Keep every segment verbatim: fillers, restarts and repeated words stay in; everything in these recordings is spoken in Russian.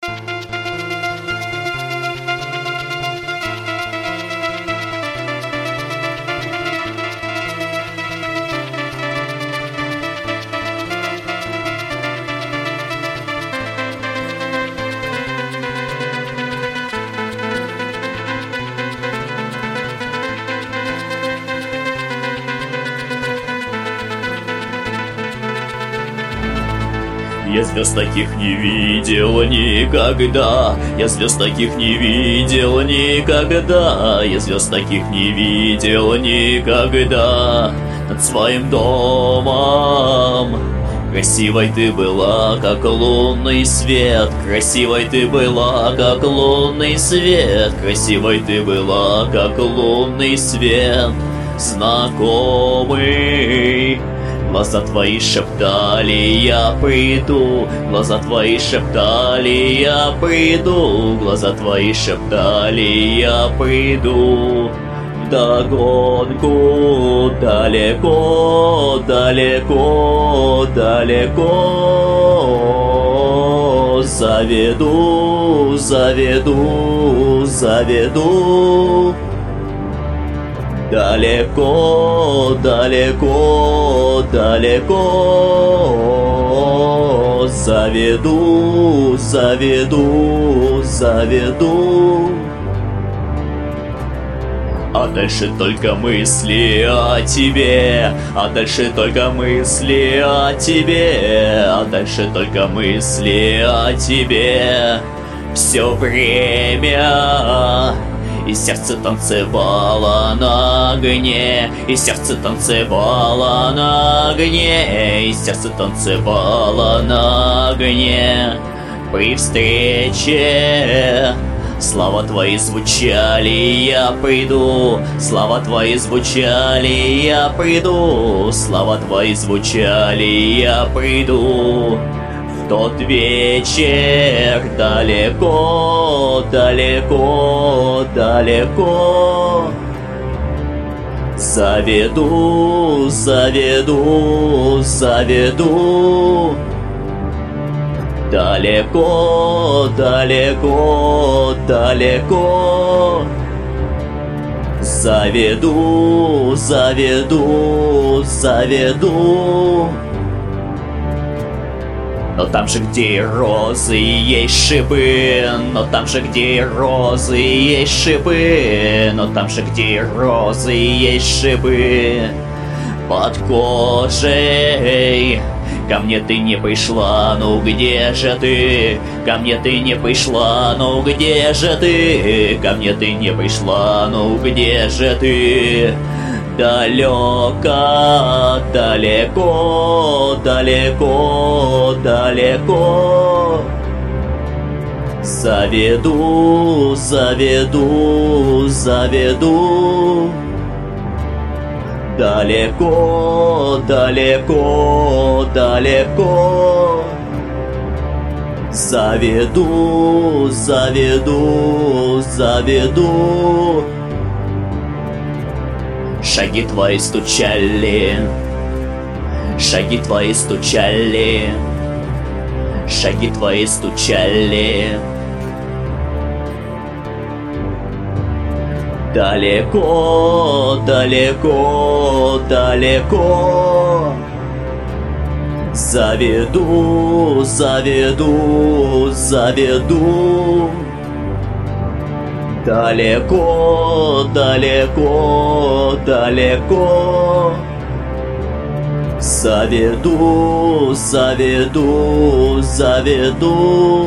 Я звезд таких не видел никогда, я звезд таких не видел никогда, я звезд таких не видел никогда. Над своим домом красивой ты была, как лунный свет, красивой ты была, как лунный свет, красивой ты была, как лунный свет. Знакомый глаза твои шептали, я приду, глаза твои шептали, я приду, глаза твои шептали, я приду. Вдогонку далеко, далеко, далеко заведу, заведу, заведу. Далеко, далеко, далеко заведу, заведу, заведу. А дальше только мысли о тебе, а дальше только мысли о тебе, а дальше только мысли о тебе. Все время и сердце танцевало на огне, и сердце танцевало на огне, и сердце танцевало на огне. При встрече слова твои звучали, я приду, слова твои звучали, я приду, слова твои звучали, я приду. В тот вечер далеко, далеко, далеко заведу, заведу, заведу. Далеко, далеко, далеко заведу, заведу, заведу. Но там же, где и розы, есть шипы, но там же, где и розы, есть шипы, но там же, где и розы, есть шипы. Под кожей ко мне ты не пришла, ну где же ты? Ко мне ты не пришла, ну где же ты? Ко мне ты не пришла, ну где же ты? Далеко, далеко, далеко, далеко заведу, заведу, заведу. Далеко, далеко, далеко заведу, заведу, заведу. Шаги твои стучали, шаги твои стучали, шаги твои стучали. Далеко, далеко, далеко заведу, заведу, заведу. Далеко, далеко, далеко заведу, заведу, заведу.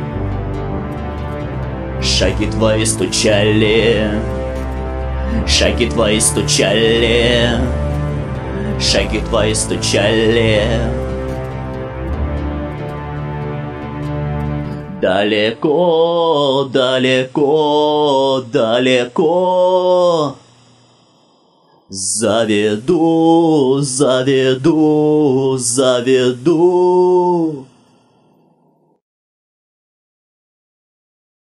Шаги твои стучали, шаги твои стучали, шаги твои стучали. Далеко, далеко, далеко заведу, заведу, заведу.